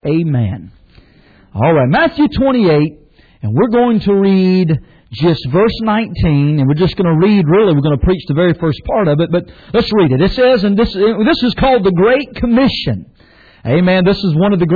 Amen. All right, Matthew 28, and we're going to read just verse 19, and we're just going to read, really, we're going to preach the very first part of it, but let's read it. It says, and this is called the Great Commission. Amen. This is one of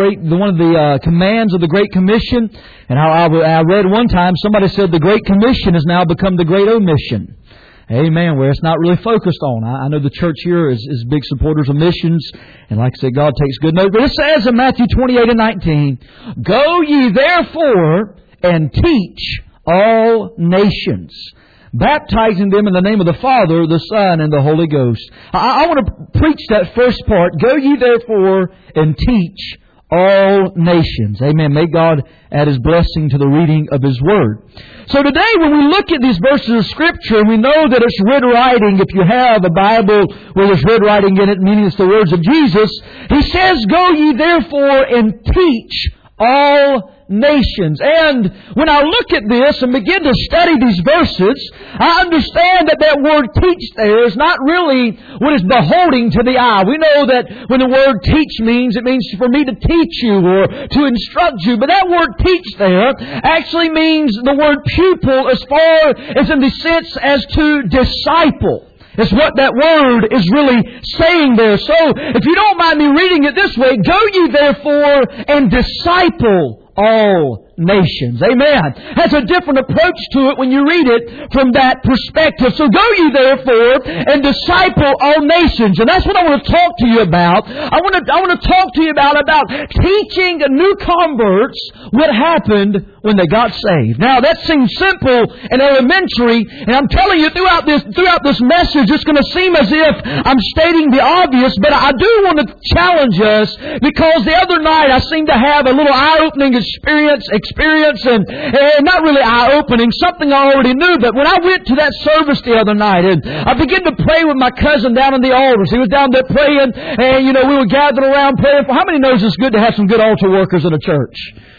the commands of the Great Commission. And how I read one time, somebody said the Great Commission has now become the Great Omission. Amen. Where it's not really focused on. I know the church here is big supporters of missions. And like I said, God takes good note. But it says in Matthew 28 and 19, "Go ye therefore and teach all nations, baptizing them in the name of the Father, the Son, and the Holy Ghost." I want to preach that first part. Go ye therefore and teach all nations. Amen. May God add His blessing to the reading of His Word. So today when we look at these verses of Scripture, we know that it's red writing. If you have a Bible where there's red writing in it, meaning it's the words of Jesus, He says, "Go ye therefore and teach all nations." And when I look at this and begin to study these verses, I understand that word teach there is not really what is beholding to the eye. We know that when the word teach means, it means for me to teach you or to instruct you. But that word teach there actually means the word pupil as far as in the sense as to disciple. It's what that word is really saying there. So, if you don't mind me reading it this way, "Go ye therefore and disciple all nations." Amen. Has a different approach to it when you read it from that perspective. So go ye therefore and disciple all nations. And that's what I want to talk to you about. I want to talk to you about teaching new converts what happened when they got saved. Now that seems simple and elementary, and I'm telling you throughout this message it's going to seem as if I'm stating the obvious, but I do want to challenge us, because the other night I seemed to have a little eye-opening experience and not really eye-opening, something I already knew. But when I went to that service the other night and I began to pray with my cousin down in the altars, he was down there praying, and we were gathered around praying. How many knows it's good to have some good altar workers in a church?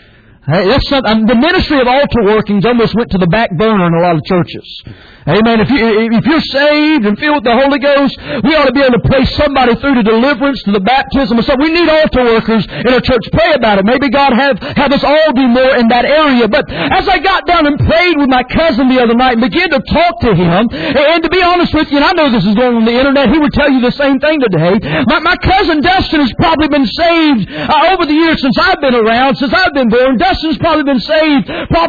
The ministry of altar workings almost went to the back burner in a lot of churches. Amen. If you're saved and filled with the Holy Ghost, we ought to be able to pray somebody through to deliverance, to the baptism. So we need altar workers in our church. Pray about it. Maybe God have us all do more in that area. But as I got down and prayed with my cousin the other night and began to talk to him, and to be honest with you, and I know this is going on the internet, he would tell you the same thing today. My cousin Dustin has probably been saved over the years since I've been around, since I've been born. Dustin's probably been saved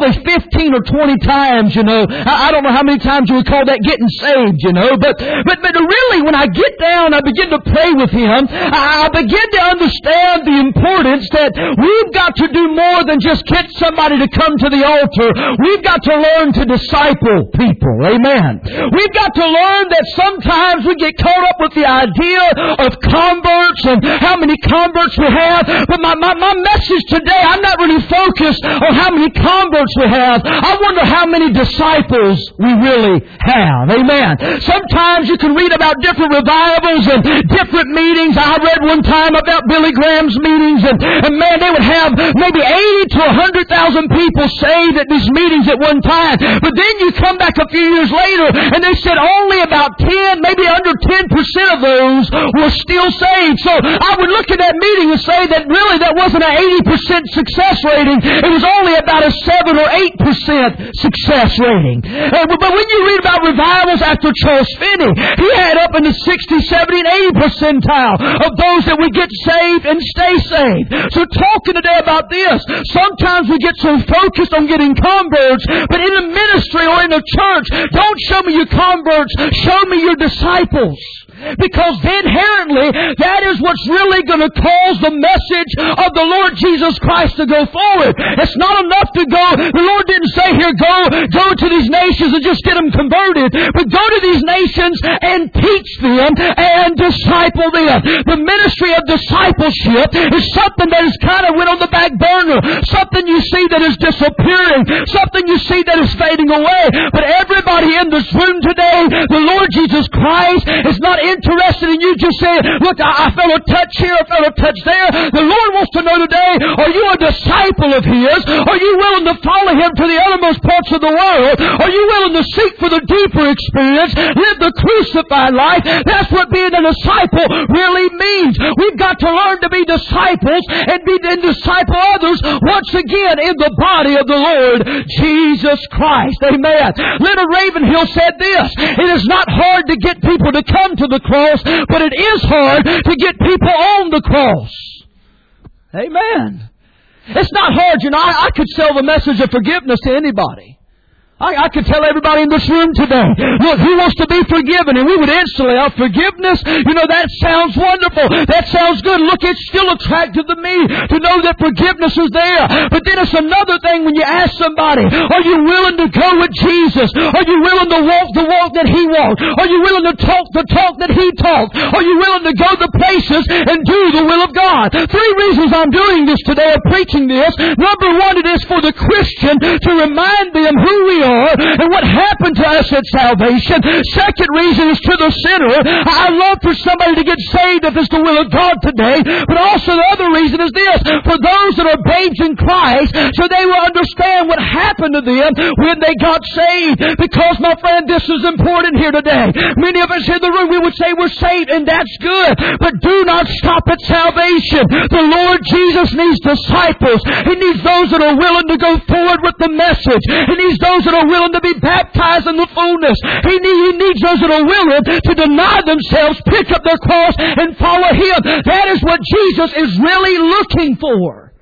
15 or 20 times, I don't know how many times you would call that getting saved, But really, when I get down, I begin to pray with him. I begin to understand the importance that we've got to do more than just get somebody to come to the altar. We've got to learn to disciple people. Amen. We've got to learn that sometimes we get caught up with the idea of converts and how many converts we have. But my message today, I'm not really focused on how many converts we have. I wonder how many disciples we really have. Amen. Sometimes you can read about different revivals and different meetings. I read one time about Billy Graham's meetings, and man, they would have maybe 80 to 100,000 people saved at these meetings at one time. But then you come back a few years later, and they said only about 10, maybe under 10% of those were still saved. So I would look at that meeting and say that really that wasn't an 80% success rating. It was only about a 7 or 8% success rating. But when you read about revivals after Charles Finney, he had up in the 60, 70, and 80 percentile of those that would get saved and stay saved. So talking today about this, sometimes we get so focused on getting converts, but in a ministry or in a church, don't show me your converts, show me your disciples. Because inherently, that is what's really going to cause the message of the Lord Jesus Christ to go forward. It's not enough to go. The Lord didn't say here, go to these nations and just get them converted. But go to these nations and teach them and disciple them. The ministry of discipleship is something that is kind of went on the back burner. Something you see that is disappearing. Something you see that is fading away. But everybody in this room today, the Lord Jesus Christ is not interested in you just saying, look, I felt a touch here, I felt a touch there. The Lord wants to know today today, are you a disciple of His? Are you willing to follow Him to the uttermost parts of the world? Are you willing to seek for the deeper experience? Live the crucified life? That's what being a disciple really means. We've got to learn to be disciples and disciple others once again in the body of the Lord Jesus Christ. Amen. Leonard Ravenhill said this: it is not hard to get people to come to the cross, but it is hard to get people on the cross. Amen. It's not hard, I could sell the message of forgiveness to anybody. I could tell everybody in this room today, look, who wants to be forgiven? And we would instantly, forgiveness, that sounds wonderful. That sounds good. Look, it's still attractive to me to know that forgiveness is there. But then it's another thing when you ask somebody, are you willing to go with Jesus? Are you willing to walk the walk that He walked? Are you willing to talk the talk that He talked? Are you willing to go the places and do the will of God? 3 reasons I'm doing this today, or preaching this. Number 1, it is for the Christian to remind them who we are and what happened to us at salvation. Second reason is to the sinner. I love for somebody to get saved if it's the will of God today. But also the other reason is this: for those that are babes in Christ, so they will understand what happened to them when they got saved. Because, my friend, this is important here today. Many of us in the room, we would say we're saved, and that's good. But do not stop at salvation. The Lord Jesus needs disciples. He needs those that are willing to go forward with the message. He needs those that are willing to be baptized in the fullness. He needs those that are willing to deny themselves, pick up their cross, and follow Him. That is what Jesus is really looking for.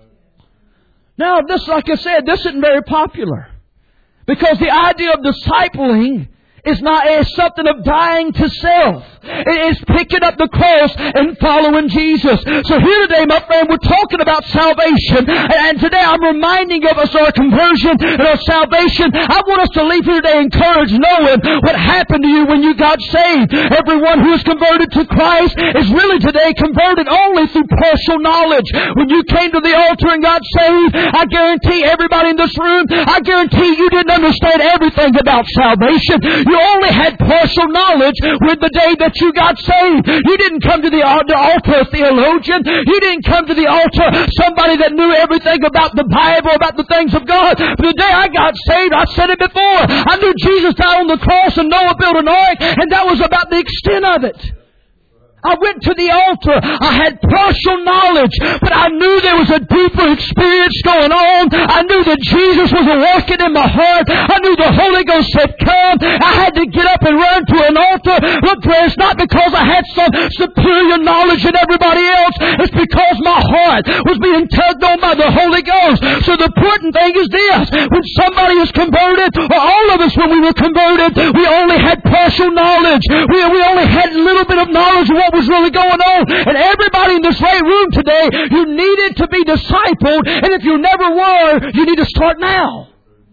Now, this, like I said, this isn't very popular. Because the idea of discipling is not something of dying to self. It is picking up the cross and following Jesus. So here today, my friend, we're talking about salvation. And today I'm reminding of us our conversion and our salvation. I want us to leave here today encouraged, knowing what happened to you when you got saved. Everyone who is converted to Christ is really today converted only through partial knowledge. When you came to the altar and got saved, I guarantee everybody in this room, I guarantee you didn't understand everything about salvation. You only had partial knowledge with the day that you got saved. You didn't come to the altar a theologian. You didn't come to the altar somebody that knew everything about the Bible, about the things of God. But the day I got saved, I said it before, I knew Jesus died on the cross and Noah built an ark, and that was about the extent of it. I went to the altar. I had partial knowledge, but I knew there was a deeper experience going on. I knew that Jesus was working in my heart. I knew the Holy Ghost said, come. I had to get up and run to an altar. Look, it's not because I had some superior knowledge than everybody else. It's because my heart was being tugged on by the Holy Ghost. So the important thing is this: when somebody is converted, or all of us when we were converted, we only had partial knowledge. We only had a little bit of knowledge of what was really going on. And everybody in this room today, you needed to be discipled. And if you never were, you need to start now.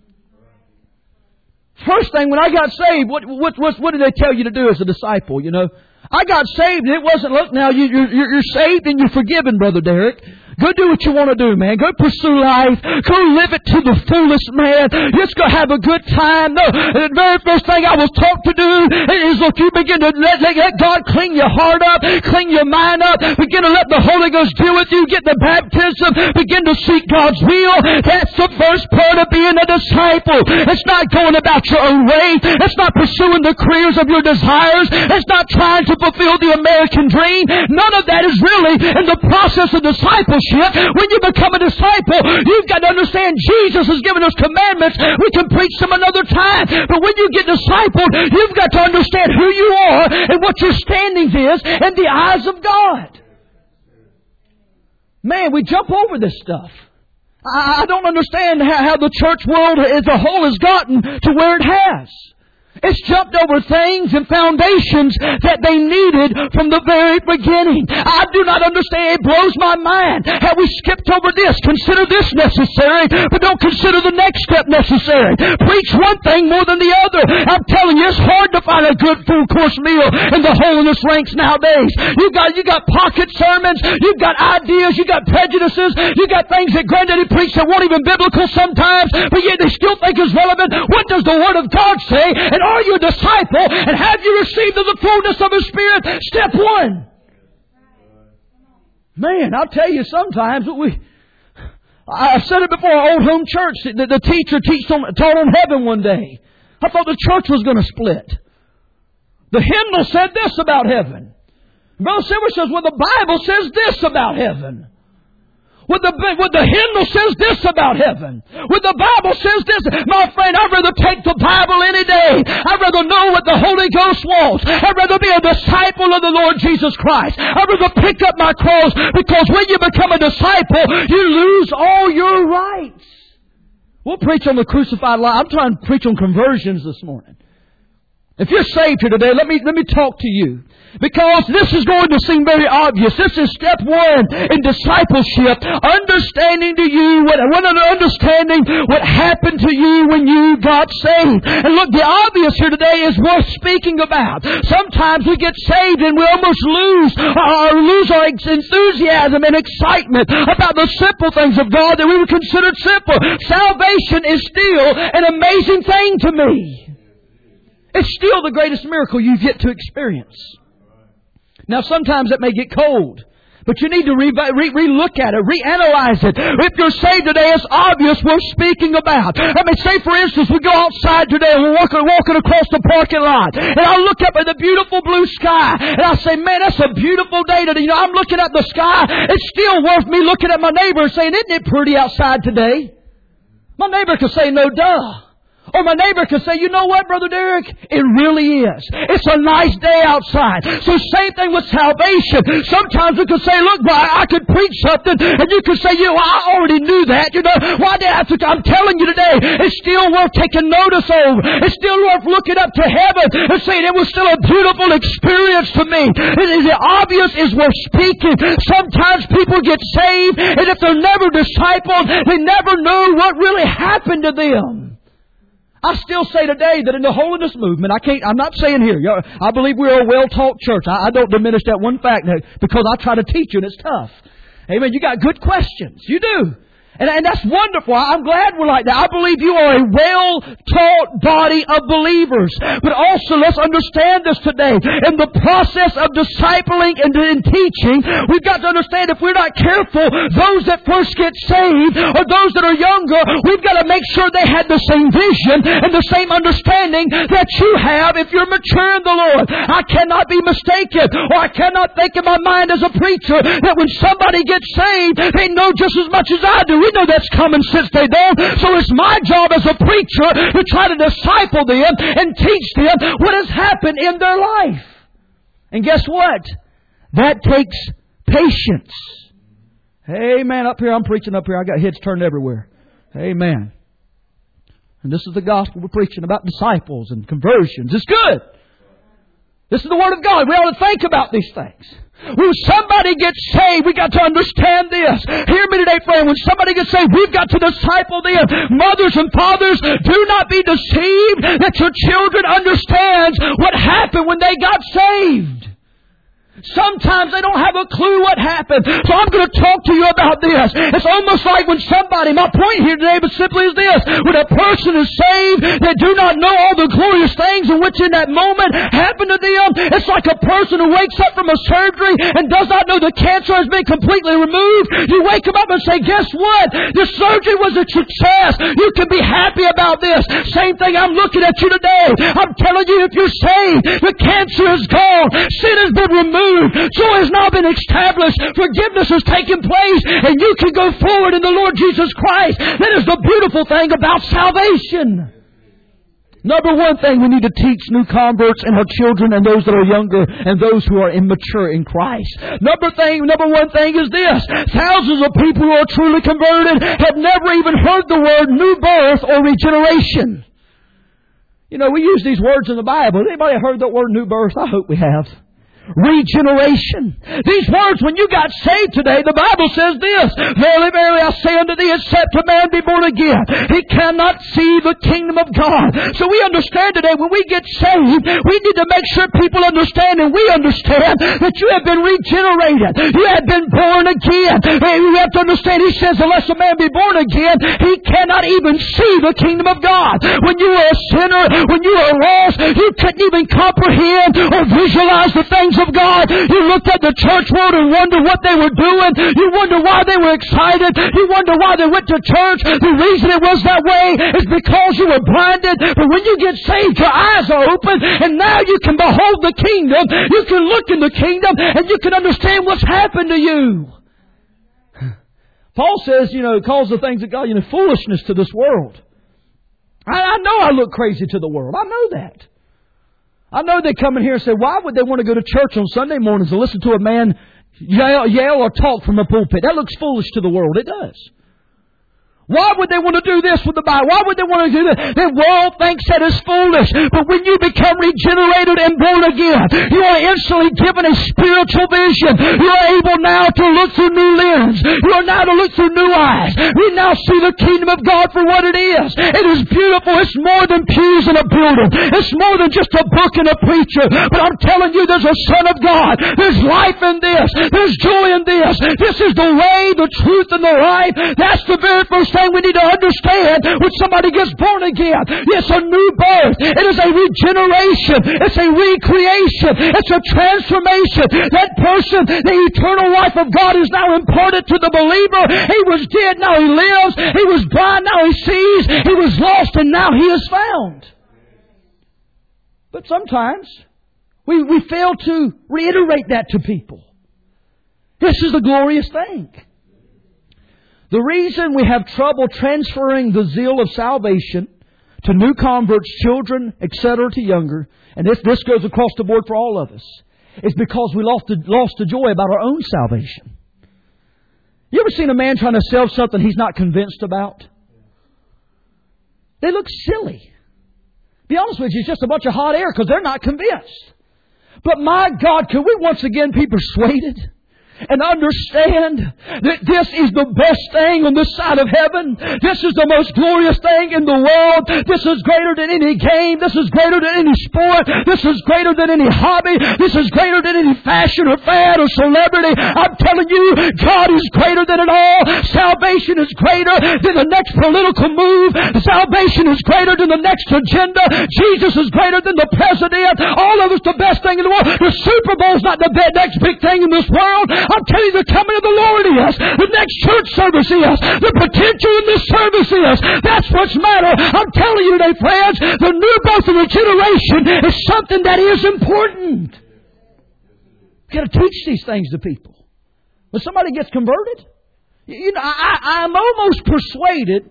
First thing, when I got saved, what did they tell you to do as a disciple? I got saved, and it wasn't, look now, you're saved and you're forgiven, Brother Derek. Go do what you want to do, man. Go pursue life. Go live it to the fullest, man. Just go have a good time. No, the very first thing I was taught to do is, look, you begin to let God clean your heart up, clean your mind up, begin to let the Holy Ghost deal with you, get the baptism, begin to seek God's will. That's the first part of being a disciple. It's not going about your own way. It's not pursuing the careers of your desires. It's not trying to fulfill the American dream. None of that is really in the process of discipleship. When you become a disciple, you've got to understand Jesus has given us commandments. We can preach them another time. But when you get discipled, you've got to understand who you are and what your standing is in the eyes of God. Man, we jump over this stuff. I don't understand how the church world as a whole has gotten to where it has. It's jumped over things and foundations that they needed from the very beginning. I do not understand. It blows my mind how we skipped over this. Consider this necessary, but don't consider the next step necessary. Preach one thing more than the other. I'm telling you, it's hard to find a good full course meal in the holiness ranks nowadays. You got pocket sermons. You've got ideas. You got prejudices. You got things that granddaddy preached that weren't even biblical sometimes, but yet they still think is relevant. What does the Word of God say? And are you a disciple? And have you received of the fullness of the Spirit? Step one. Man, I'll tell you, sometimes I've said it before, Old Home Church, the teacher taught on heaven one day. I thought the church was going to split. The hymnal said this about heaven. Brother Silver says, well, the Bible says this about heaven. Well, the hymnal says this about heaven. Well, the Bible says this. My friend, I'd rather take the Bible any day. I'd rather know what the Holy Ghost wants. I'd rather be a disciple of the Lord Jesus Christ. I'd rather pick up my cross, because when you become a disciple, you lose all your rights. We'll preach on the crucified life. I'm trying to preach on conversions this morning. If you're saved here today, let me talk to you. Because this is going to seem very obvious. This is step one in discipleship. Understanding what happened to you when you got saved. And look, the obvious here today is worth speaking about. Sometimes we get saved and we almost lose our enthusiasm and excitement about the simple things of God that we would consider simple. Salvation is still an amazing thing to me. It's still the greatest miracle you get to experience. Now, sometimes it may get cold, but you need to re-look at it, reanalyze it. If you're saved today, it's obvious we're speaking about. Let me say, for instance, we go outside today and we're walking across the parking lot, and I look up at the beautiful blue sky, and I say, man, that's a beautiful day today. You know, I'm looking at the sky. It's still worth me looking at my neighbor and saying, isn't it pretty outside today? My neighbor could say, no duh. Or my neighbor could say, you know what, Brother Derek? It really is. It's a nice day outside. So same thing with salvation. Sometimes we could say, look, I could preach something, and you could say, I already knew that. You know, why did I have to? I'm telling you today, it's still worth taking notice of. It's still worth looking up to heaven and saying it was still a beautiful experience to me. The obvious is worth speaking. Sometimes people get saved, and if they're never discipled, they never know what really happened to them. I still say today that in the holiness movement, I'm not saying here, I believe we're a well-taught church. I don't diminish that one fact because I try to teach you and it's tough. Amen. You got good questions. You do. And that's wonderful. I'm glad we're like that. I believe you are a well-taught body of believers. But also, let's understand this today. In the process of discipling and in teaching, we've got to understand if we're not careful, those that first get saved or those that are younger, we've got to make sure they had the same vision and the same understanding that you have if you're mature in the Lord. I cannot be mistaken, or I cannot think in my mind as a preacher that when somebody gets saved, they know just as much as I do. We know that's common sense they don't. So it's my job as a preacher to try to disciple them and teach them what has happened in their life. And guess what? That takes patience. Amen. Up here, I'm preaching up here. I got heads turned everywhere. Amen. And this is the gospel we're preaching about disciples and conversions. It's good. This is the Word of God. We ought to think about these things. When somebody gets saved, we got to understand this. Hear me today, friend. When somebody gets saved, we've got to disciple them. Mothers and fathers, do not be deceived that your children understand what happened when they got saved. Sometimes they don't have a clue what happened. So I'm going to talk to you about this. It's almost like when somebody, my point here today but simply is this. When a person is saved, they do not know all the glorious things in which in that moment happened to them. It's like a person who wakes up from a surgery and does not know the cancer has been completely removed. You wake them up and say, guess what? The surgery was a success. You can be happy about this. Same thing, I'm looking at you today. I'm telling you, if you're saved, the cancer is gone. Sin has been removed. Joy has now been established. Forgiveness has taken place. And you can go forward in the Lord Jesus Christ. That is the beautiful thing about salvation. Number one thing, we need to teach new converts and our children and those that are younger and those who are immature in Christ. Number one thing is this. Thousands of people who are truly converted have never even heard the word new birth or regeneration. You know, we use these words in the Bible. Anybody heard that word new birth? I hope we have. Regeneration. These words, when you got saved today, the Bible says this, verily, verily, I say unto thee, except a man be born again, he cannot see the kingdom of God. So we understand today, when we get saved, we need to make sure people understand, and we understand, that you have been regenerated. You have been born again. We have to understand, he says, unless a man be born again, he cannot even see the kingdom of God. When you were a sinner, when you were lost, you couldn't even comprehend or visualize the things things of God. You looked at the church world and wondered what they were doing. You wonder why they were excited. You wonder why they went to church. The reason it was that way is because you were blinded. But when you get saved, your eyes are open, and now you can behold the kingdom. You can look in the kingdom, and you can understand what's happened to you. Paul says, calls the things of God, foolishness to this world. I know I look crazy to the world. I know that. I know they come in here and say, why would they want to go to church on Sunday mornings and listen to a man yell or talk from a pulpit? That looks foolish to the world. It does. Why would they want to do this with the Bible? Why would they want to do that? The world thinks that is foolish. But when you become regenerated and born again, you are instantly given a spiritual vision. You are able now to look through new lens. You are now to look through new eyes. We now see the kingdom of God for what it is. It is beautiful. It's more than pews in a building. It's more than just a book and a preacher. But I'm telling you, there's a Son of God. There's life in this. There's joy in this. This is the way, the truth, and the life. That's the very first thing we need to understand when somebody gets born again. It's a new birth. It is a regeneration. It's a recreation. It's a transformation. That person, the eternal life of God is now imparted to the believer. He was dead, now he lives. He was blind, now he sees. He was lost, and now he is found. But sometimes we fail to reiterate that to people. This is the glorious thing. The reason we have trouble transferring the zeal of salvation to new converts, children, etc., to younger, and this goes across the board for all of us, is because we lost the joy about our own salvation. You ever seen a man trying to sell something he's not convinced about? They look silly. Be honest with you, it's just a bunch of hot air because they're not convinced. But my God, can we once again be persuaded and understand that this is the best thing on this side of heaven? This is the most glorious thing in the world. This is greater than any game. This is greater than any sport. This is greater than any hobby. This is greater than any fashion or fad or celebrity. I'm telling you, God is greater than it all. Salvation is greater than the next political move. Salvation is greater than the next agenda. Jesus is greater than the president. All of us the best thing in the world. The Super Bowl is not the next big thing in this world. I'm telling you, the coming of the Lord is. The next church service is. The potential in this service is. That's what's matter. I'm telling you today, friends, the new birth of a generation is something that is important. You've got to teach these things to people. When somebody gets converted, I'm almost persuaded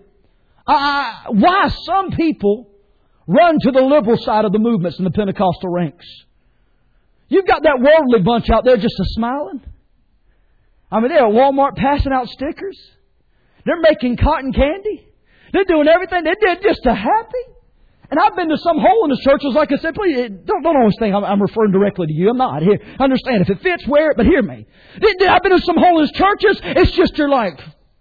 why some people run to the liberal side of the movements in the Pentecostal ranks. You've got that worldly bunch out there just a-smiling. I mean, they're at Walmart passing out stickers. They're making cotton candy. They're doing everything. They're just happy. And I've been to some hole in the churches, like I said, please, don't always think I'm referring directly to you. I'm not. Here, understand, if it fits, wear it, but hear me. I've been to some hole in churches, it's just you're like...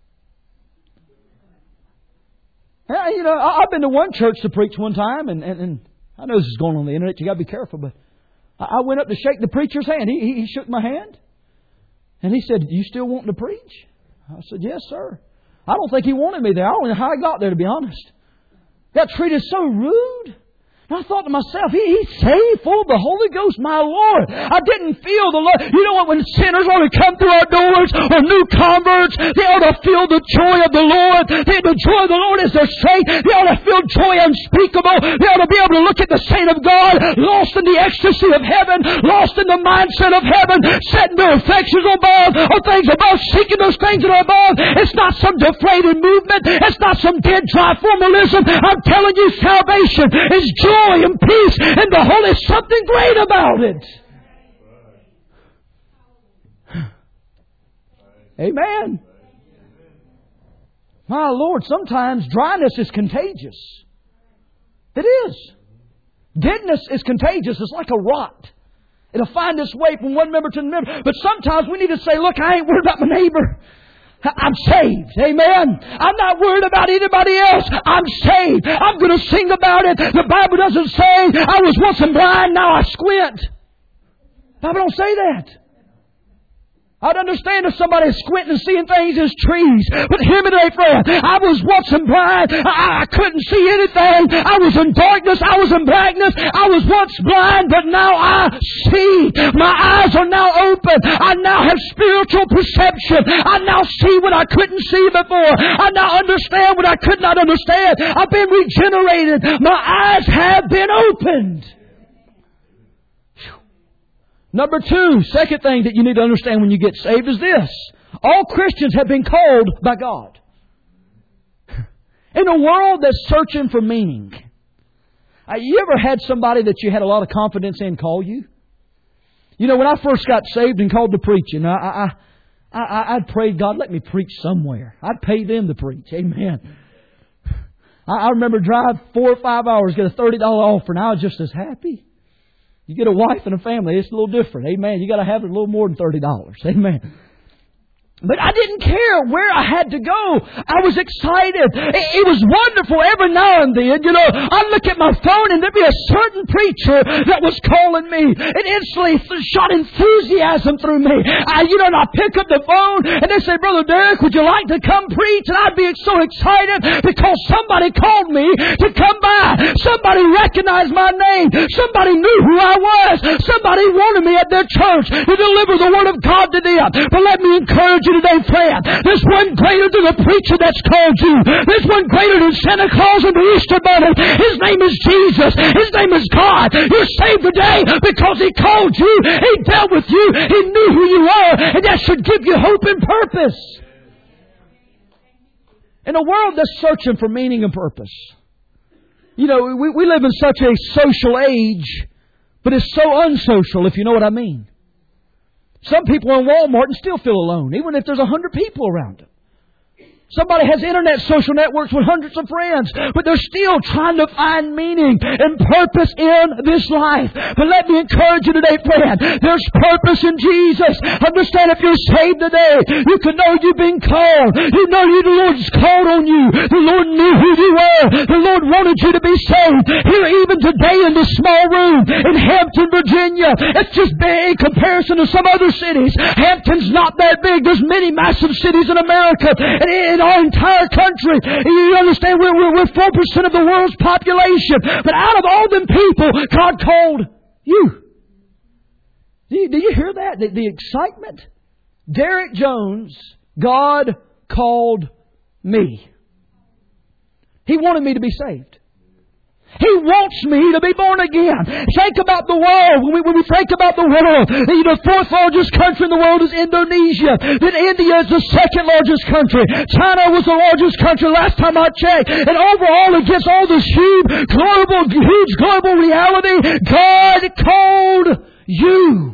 I've been to one church to preach one time, and I know this is going on the internet, you got to be careful, but I went up to shake the preacher's hand. He shook my hand. And he said, "You still wanting to preach?" I said, "Yes, sir." I don't think he wanted me there. I don't know how I got there, to be honest. Got treated so rude. And I thought to myself, he's saved, full of the Holy Ghost, my Lord. I didn't feel the Lord. You know what? When sinners want to come through our doors, or new converts, they ought to feel the joy of the Lord. The joy of the Lord is their strength. They ought to feel joy unspeakable. They ought to be able to look at the saint of God, lost in the ecstasy of heaven, lost in the mindset of heaven, setting their affections above, or things above, seeking those things that are above. It's not some deflated movement. It's not some dead, dry formalism. I'm telling you, salvation is joy and peace and the Holy. Something great about it. Amen. My Lord, sometimes dryness is contagious. It is. Deadness is contagious. It's like a rot. It'll find its way from one member to another. But sometimes we need to say, look, I ain't worried about my neighbor. I'm saved. Amen. I'm not worried about anybody else. I'm saved. I'm going to sing about it. The Bible doesn't say I was once blind, now I squint. The Bible don't say that. I'd understand if somebody's squinting and seeing things as trees. But hear me today, friend. I was once blind. I couldn't see anything. I was in darkness. I was in blackness. I was once blind, but now I see. My eyes are now open. I now have spiritual perception. I now see what I couldn't see before. I now understand what I could not understand. I've been regenerated. My eyes have been opened. Number two, second thing that you need to understand when you get saved is this. All Christians have been called by God. In a world that's searching for meaning, you ever had somebody that you had a lot of confidence in call you? You know, when I first got saved and called to preaching, I'd prayed, God, let me preach somewhere. I'd pay them to preach. Amen. I remember drive 4 or 5 hours, get a $30 offer, and I was just as happy. You get a wife and a family, it's a little different. Amen. You got to have it a little more than $30. Amen. But I didn't care where I had to go. I was excited. It was wonderful every now and then. You know, I'd look at my phone and there'd be a certain preacher that was calling me. It instantly shot enthusiasm through me. And I'd pick up the phone and they'd say, Brother Derek, would you like to come preach? And I'd be so excited because somebody called me to come by. Somebody recognized my name. Somebody knew who I was. Somebody wanted me at their church to deliver the Word of God to them. But let me encourage you today, friend. There's one greater than the preacher that's called you. There's one greater than Santa Claus and the Easter Bunny. His name is Jesus. His name is God. You're saved today because He called you. He dealt with you. He knew who you are. And that should give you hope and purpose. In a world that's searching for meaning and purpose. You know, we live in such a social age, but it's so unsocial, if you know what I mean. Some people in Walmart and still feel alone, even if there's 100 people around them. Somebody has internet social networks with hundreds of friends, but they're still trying to find meaning and purpose in this life. But let me encourage you today, friend. There's purpose in Jesus. Understand, if you're saved today, you can know you've been called. You know the Lord's called on you. The Lord knew who you were. The Lord wanted you to be saved. Here, even today in this small room in Hampton, Virginia, it's just big in comparison to some other cities. Hampton's not that big. There's many massive cities in America. And in our entire country, you understand, we're 4% of the world's population. But out of all them people, God called you. Do you hear that? The excitement? Derek Jones, God called me. He wanted me to be saved. He wants me to be born again. Think about the world. When we think about the world, the fourth largest country in the world is Indonesia. Then India is the second largest country. China was the largest country last time I checked. And overall, against all this huge global reality, God called you.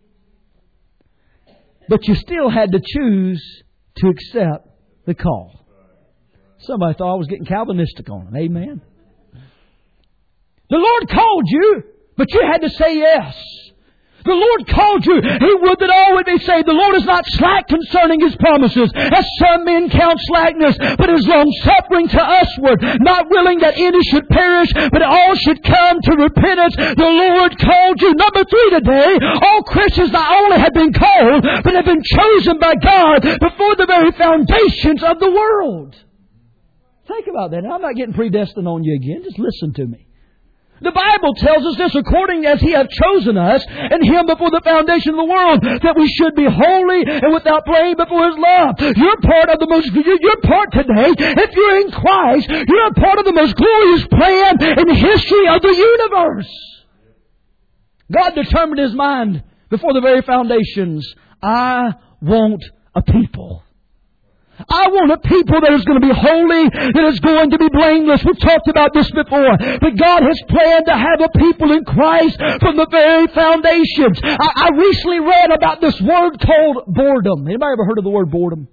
But you still had to choose to accept the call. Somebody thought I was getting Calvinistic on it. Amen. The Lord called you, but you had to say yes. The Lord called you. He would that all would be saved. The Lord is not slack concerning His promises, as some men count slackness, but is long-suffering to usward, not willing that any should perish, but all should come to repentance. The Lord called you. Number 3 today, all Christians not only have been called, but have been chosen by God before the very foundations of the world. Think about that. Now, I'm not getting predestined on you again. Just listen to me. The Bible tells us this, according as He hath chosen us and Him before the foundation of the world, that we should be holy and without blame before His love. You're part today. If you're in Christ, you're a part of the most glorious plan in the history of the universe. God determined His mind before the very foundations. I want a people. I want a people that is going to be holy, that is going to be blameless. We've talked about this before. But God has planned to have a people in Christ from the very foundations. I recently read about this word called boredom. Anybody ever heard of the word boredom?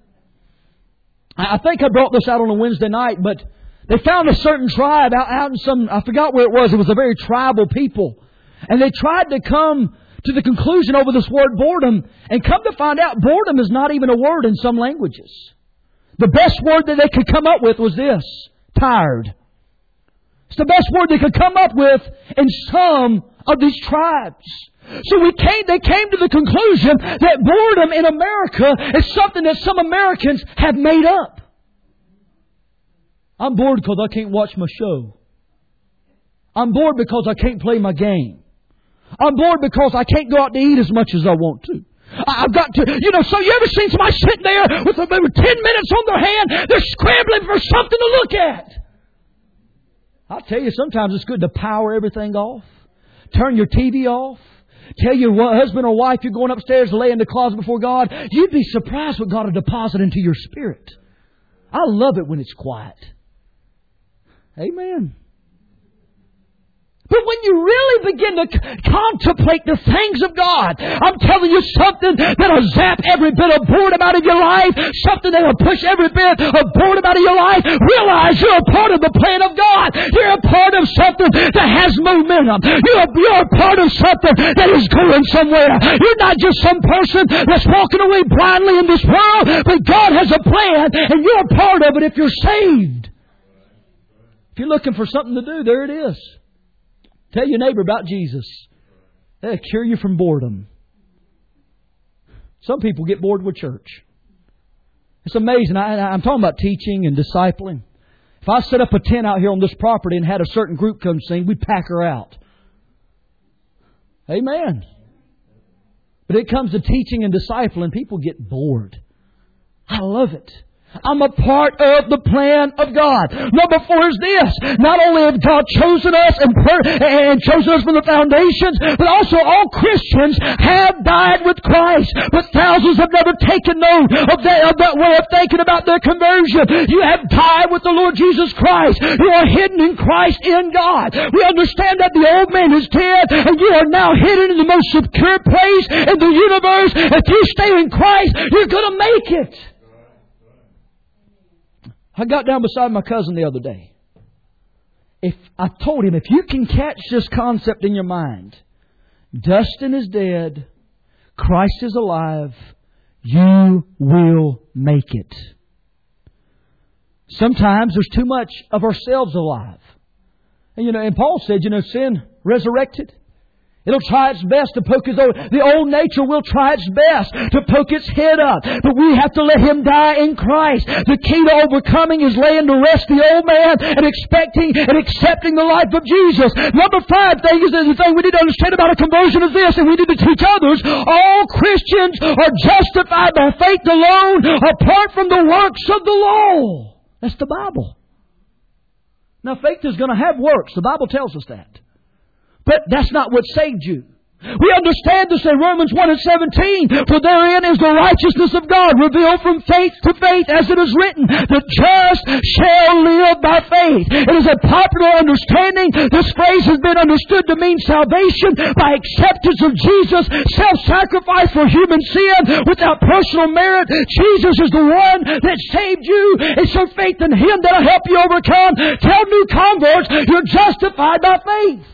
I think I brought this out on a Wednesday night, but they found a certain tribe out in some, I forgot where it was. It was a very tribal people. And they tried to come to the conclusion over this word boredom, and come to find out boredom is not even a word in some languages. The best word that they could come up with was this: tired. It's the best word they could come up with in some of these tribes. So they came to the conclusion that boredom in America is something that some Americans have made up. I'm bored because I can't watch my show. I'm bored because I can't play my game. I'm bored because I can't go out to eat as much as I want to. I've got to, so you ever seen somebody sitting there with 10 minutes on their hand? They're scrambling for something to look at. I'll tell you, sometimes it's good to power everything off. Turn your TV off. Tell your husband or wife you're going upstairs to lay in the closet before God. You'd be surprised what God will deposit into your spirit. I love it when it's quiet. Amen. But when you really begin to contemplate the things of God, I'm telling you something that'll zap every bit of boredom out of your life, something that'll push every bit of boredom out of your life. Realize you're a part of the plan of God. You're a part of something that has momentum. You're a part of something that is going somewhere. You're not just some person that's walking away blindly in this world, but God has a plan and you're a part of it if you're saved. If you're looking for something to do, there it is. Tell your neighbor about Jesus. They'll cure you from boredom. Some people get bored with church. It's amazing. I'm talking about teaching and discipling. If I set up a tent out here on this property and had a certain group come sing, we'd pack her out. Amen. But it comes to teaching and discipling, people get bored. I love it. I'm a part of the plan of God. Number 4 is this. Not only have God chosen us and chosen us from the foundations, but also all Christians have died with Christ. But thousands have never taken note of that way of thinking about their conversion. You have died with the Lord Jesus Christ. You are hidden in Christ in God. We understand that the old man is dead and you are now hidden in the most secure place in the universe. If you stay in Christ, you're going to make it. I got down beside my cousin the other day. I told him, if you can catch this concept in your mind, Dustin is dead, Christ is alive, you will make it. Sometimes there's too much of ourselves alive. And Paul said, sin resurrected. It'll try its best to poke the old nature will try its best to poke its head up. But we have to let him die in Christ. The key to overcoming is laying to rest the old man and expecting and accepting the life of Jesus. Number 5 thing is the thing we need to understand about a conversion is this, and we need to teach others. All Christians are justified by faith alone, apart from the works of the law. That's the Bible. Now faith is going to have works. The Bible tells us that. But that's not what saved you. We understand this in Romans 1:17. For therein is the righteousness of God revealed from faith to faith, as it is written, the just shall live by faith. It is a popular understanding. This phrase has been understood to mean salvation by acceptance of Jesus, self-sacrifice for human sin without personal merit. Jesus is the one that saved you. It's your faith in Him that will help you overcome. Tell new converts you're justified by faith.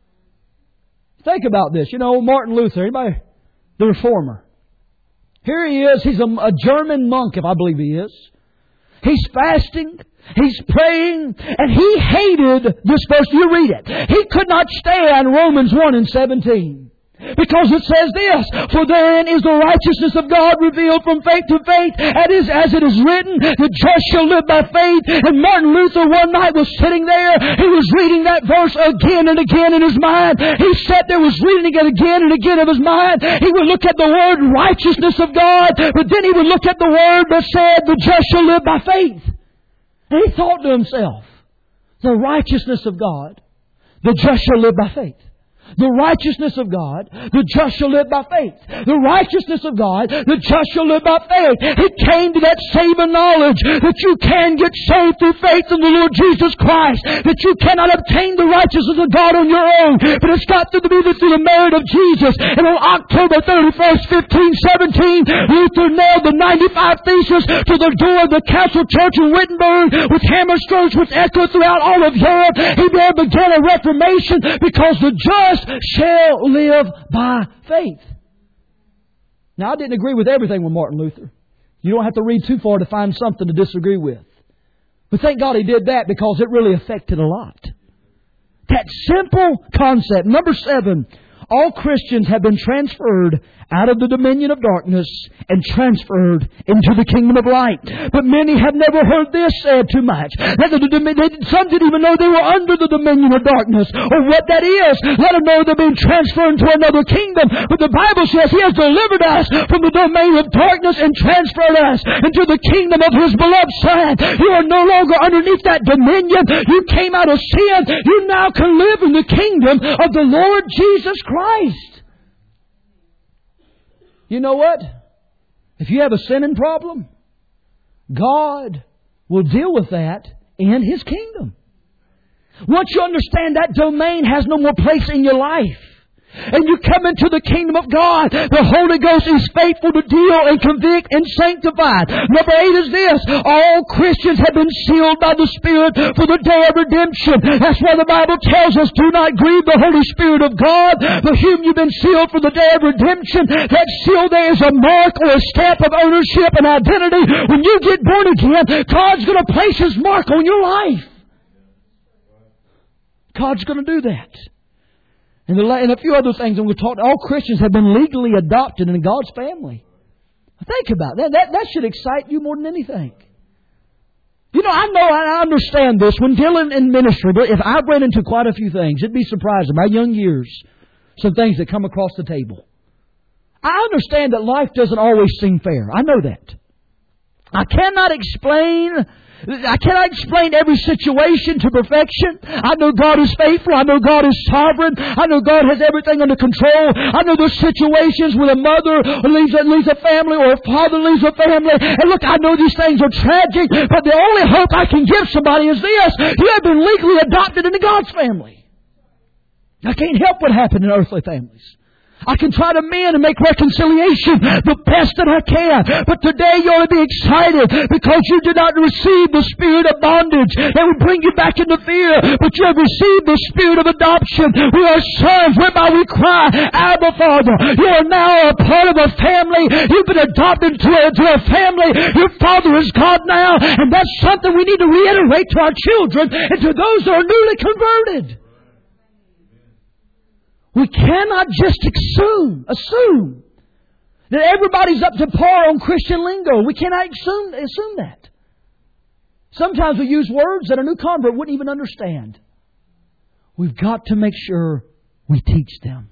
Think about this. Martin Luther, anybody? The Reformer. Here he is. He's a German monk, if I believe he is. He's fasting. He's praying. And he hated this verse. You read it. He could not stand Romans 1:17. Because it says this, for therein is the righteousness of God revealed from faith to faith, as it is written, the just shall live by faith. And Martin Luther one night was sitting there, he was reading that verse again and again in his mind. He sat there, was reading it again and again in his mind. He would look at the word righteousness of God, but then he would look at the word that said, the just shall live by faith. And he thought to himself, the righteousness of God, the just shall live by faith. The righteousness of God, the just shall live by faith. The righteousness of God, the just shall live by faith. He came to that saving knowledge that you can get saved through faith in the Lord Jesus Christ. That you cannot obtain the righteousness of God on your own. But it's got to be through the merit of Jesus. And on October 31st, 1517, Luther nailed the 95 Theses to the door of the Council Church in Wittenberg with hammer strokes which echoed throughout all of Europe. He there began a reformation because the just shall live by faith. Now, I didn't agree with everything with Martin Luther. You don't have to read too far to find something to disagree with. But thank God he did that because it really affected a lot. That simple concept. Number 7. All Christians have been transferred out of the dominion of darkness and transferred into the kingdom of light. But many have never heard this said too much. Some didn't even know they were under the dominion of darkness or what that is. Let them know they're being transferred into another kingdom. But the Bible says He has delivered us from the domain of darkness and transferred us into the kingdom of His beloved Son. You are no longer underneath that dominion. You came out of sin. You now can live in the kingdom of the Lord Jesus Christ. You know what? If you have a sinning problem, God will deal with that in His kingdom. Once you understand that domain has no more place in your life, and you come into the kingdom of God, the Holy Ghost is faithful to deal and convict and sanctify. Number 8 is this. All Christians have been sealed by the Spirit for the day of redemption. That's why the Bible tells us, do not grieve the Holy Spirit of God, for whom you've been sealed for the day of redemption. That seal there is a mark or a stamp of ownership and identity. When you get born again, God's going to place His mark on your life. God's going to do that. And a few other things I'm going to talk. All Christians have been legally adopted in God's family. Think about that. That should excite you more than anything. You know, I understand this. When dealing in ministry, but if I've ran into quite a few things, it'd be surprising. My young years, some things that come across the table. I understand that life doesn't always seem fair. I know that. I cannot explain every situation to perfection. I know God is faithful. I know God is sovereign. I know God has everything under control. I know there's situations where a mother leaves a family or a father leaves a family. And look, I know these things are tragic, but the only hope I can give somebody is this. You have been legally adopted into God's family. I can't help what happened in earthly families. I can try to mend and make reconciliation the best that I can. But today you ought to be excited because you did not receive the spirit of bondage that would bring you back into fear. But you have received the spirit of adoption. We are sons whereby we cry, Abba, Father. You are now a part of a family. You've been adopted to a family. Your Father is God now. And that's something we need to reiterate to our children and to those that are newly converted. We cannot just assume that everybody's up to par on Christian lingo. We cannot assume that. Sometimes we use words that a new convert wouldn't even understand. We've got to make sure we teach them.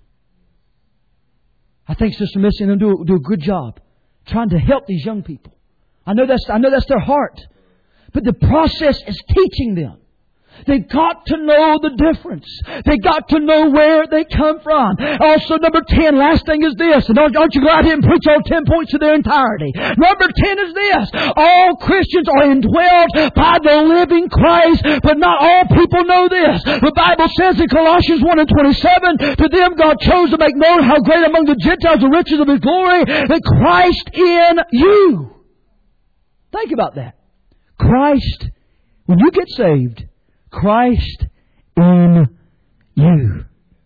I think Sister Missy and them do a good job trying to help these young people. I know that's their heart. But the process is teaching them. They've got to know the difference. They've got to know where they come from. Also, number 10, last thing is this. And don't you go out here and preach all 10 points to their entirety. Number 10 is this. All Christians are indwelled by the living Christ, but not all people know this. The Bible says in Colossians 1:27, to them God chose to make known how great among the Gentiles the riches of His glory, that Christ in you. Think about that. Christ, when you get saved, Christ in you.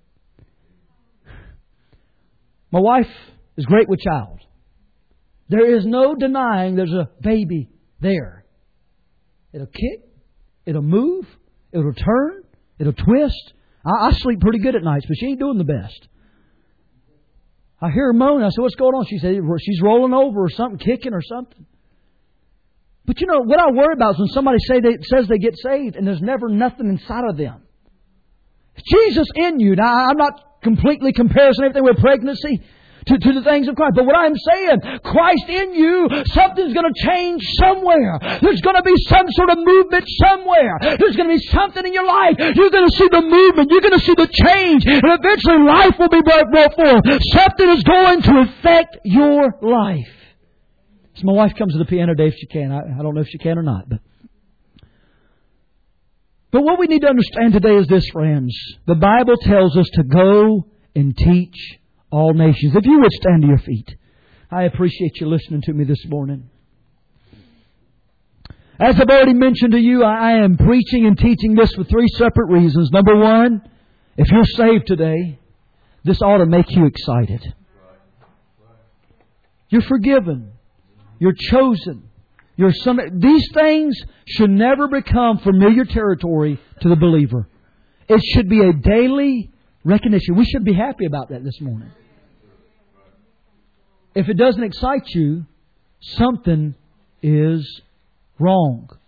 My wife is great with child. There is no denying there's a baby there. It'll kick. It'll move. It'll turn. It'll twist. I sleep pretty good at nights, but she ain't doing the best. I hear her moan. I said, what's going on? She said, she's rolling over or something, kicking or something. But you know, what I worry about is when somebody says they get saved and there's never nothing inside of them. Jesus in you. Now, I'm not completely comparing everything with pregnancy to the things of Christ. But what I'm saying, Christ in you, something's going to change somewhere. There's going to be some sort of movement somewhere. There's going to be something in your life. You're going to see the movement. You're going to see the change. And eventually life will be brought forth. Something is going to affect your life. So my wife comes to the piano today if she can. I don't know if she can or not. But what we need to understand today is this, friends. The Bible tells us to go and teach all nations. If you would stand to your feet. I appreciate you listening to me this morning. As I've already mentioned to you, I am preaching and teaching this for 3 separate reasons. Number 1, if you're saved today, this ought to make you excited. You're forgiven. You're chosen. These things should never become familiar territory to the believer. It should be a daily Recognition. We should be happy about that this morning. If it doesn't excite you, something is wrong.